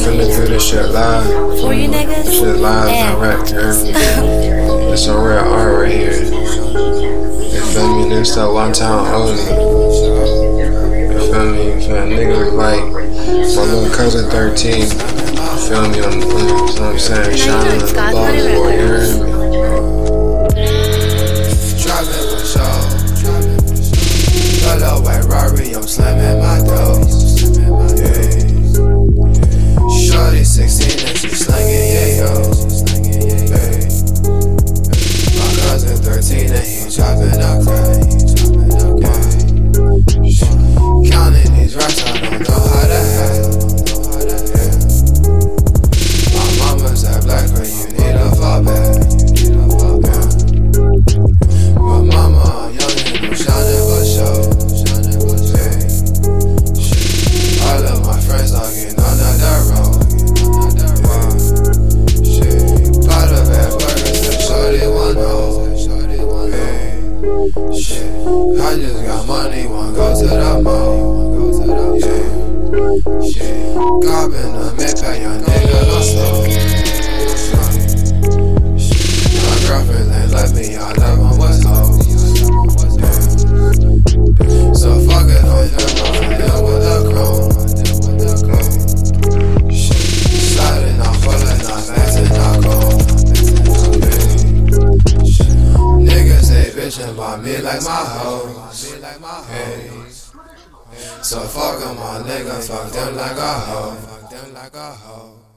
finna do this shit live. For you niggas. This shit live and rap, you hear me? It's some real art right here. You feel me? This that one time only. You feel me? You feel me? Niggas like my little cousin 13. You feel me? You know what I'm saying? Shining in the ball, boy, you hear me? Driving for show. Hello, white Rari, I'm slamming my doors. Shorty 16 and she slanging yayo. My cousin 13 and he dropping out crack. Counting these racks, I don't know how to have. My mama's that black girl, you need a fall back. But mama, I'm young and I'm shining for show. All of my friends talking under the road. Part of that burger, so shorty one hoe. I just got money, wanna go to the mall. Gobbing the Maybach, young nigga go slow. My girlfriend ain't left me, all of them was hoes. So fuck it, I'm deal with the chrome. Sliding off, pulling off, acting not cold. Niggas say bitchin' about me like my hoes. So fuck 'em, my nigga, fuck them like a hoe.